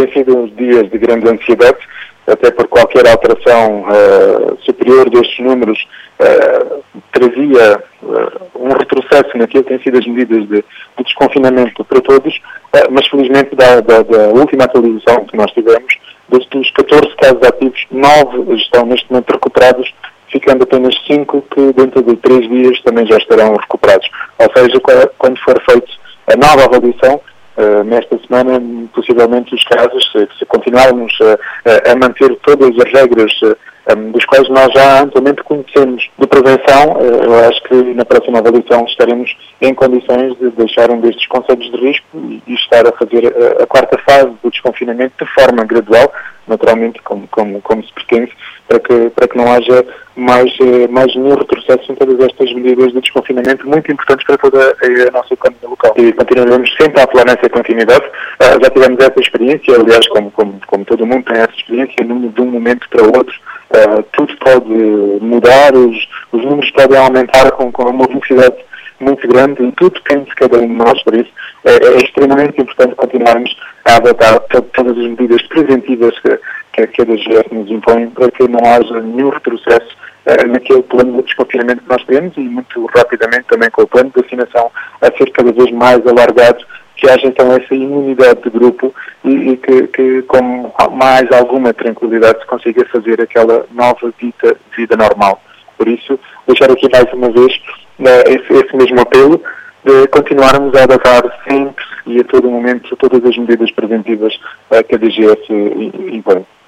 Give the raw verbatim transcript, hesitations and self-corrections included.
têm sido dias de grande ansiedade, até por qualquer alteração uh, superior destes números uh, trazia uh, um retrocesso naquilo que têm sido as medidas de, de desconfinamento para todos, uh, mas felizmente da, da, da última atualização que nós tivemos, dos catorze casos ativos, nove estão neste momento recuperados, ficando apenas cinco que dentro de três dias também já estarão recuperados. Ou seja, quando for feita a nova avaliação, Uh, nesta semana, possivelmente os casos, se, se continuarmos uh, a manter todas as regras uh, um, dos quais nós já amplamente conhecemos de prevenção, uh, eu acho que na próxima avaliação estaremos em condições de deixar um destes conceitos de risco e, e estar a fazer a, a quarta fase do desconfinamento de forma gradual, naturalmente como, como, como se pretende, para que, para que não haja mais, mais nenhum retrocesso em todas estas medidas de desconfinamento muito importantes para toda a, a nossa economia local. E continuaremos sempre a apelar nessa continuidade. Uh, já tivemos essa experiência, aliás, como, como, como todo mundo tem essa experiência, de um momento para o outro, uh, tudo pode mudar, os, os números podem aumentar com, com uma velocidade muito grande e tudo depende de cada um de nós, por isso é, é extremamente importante continuarmos a adotar todas as medidas preventivas que, que, que a D G S nos impõe para que não haja nenhum retrocesso uh, naquele plano de desconfinamento que nós temos e muito rapidamente também com o plano de vacinação a ser cada vez mais alargado, que haja então essa imunidade de grupo e, e que, que com mais alguma tranquilidade se consiga fazer aquela nova vida, vida normal. Por isso, deixar aqui mais uma vez uh, esse, esse mesmo apelo de continuarmos a adotar sempre e a todo momento todas as medidas preventivas uh, que a D G S impõe.